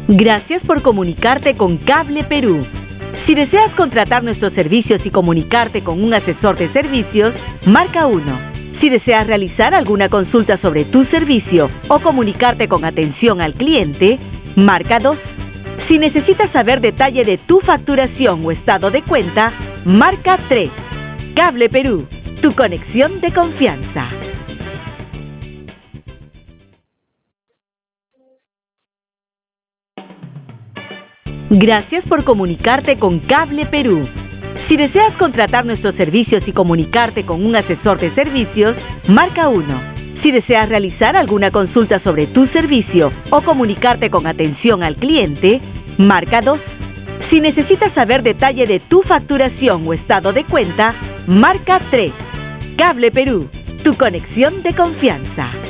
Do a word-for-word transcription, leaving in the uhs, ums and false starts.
Gracias por comunicarte con Cable Perú. Si deseas contratar nuestros servicios y comunicarte con un asesor de servicios, marca uno. Si deseas realizar alguna consulta sobre tu servicio o comunicarte con atención al cliente, marca dos. Si necesitas saber detalle de tu facturación o estado de cuenta, marca tres. Cable Perú, tu conexión de confianza. Gracias por comunicarte con Cable Perú. Si deseas contratar nuestros servicios y comunicarte con un asesor de servicios, marca uno. Si deseas realizar alguna consulta sobre tu servicio o comunicarte con atención al cliente, marca dos. Si necesitas saber detalle de tu facturación o estado de cuenta, marca tres. Cable Perú, tu conexión de confianza.